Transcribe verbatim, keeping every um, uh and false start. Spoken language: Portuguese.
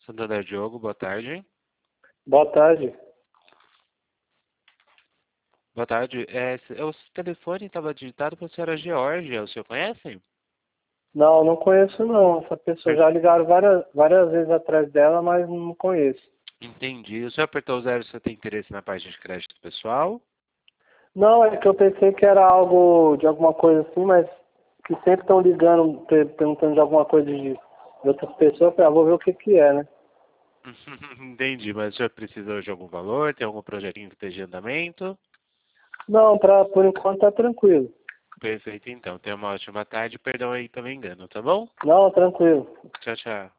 Santander Diogo, boa tarde. Boa tarde. Boa tarde. É, o telefone estava digitado para a senhora Georgia. O senhor conhece? Não, não conheço não. Essa pessoa já ligaram várias, várias vezes atrás dela, mas não conheço. Entendi. O senhor apertou o zero, você tem interesse na parte de crédito pessoal? Não, é que eu pensei que era algo de alguma coisa assim, mas que sempre estão ligando, per- perguntando de alguma coisa de, de outras pessoas. Eu falei, ah, vou ver o que que é, né? Entendi, mas o senhor precisa de algum valor? Tem algum projetinho que esteja em andamento? Não, pra, por enquanto tá tranquilo. Perfeito, então. Tenha uma ótima tarde. Perdão aí pelo engano, tá bom? Não, tranquilo. Tchau, tchau.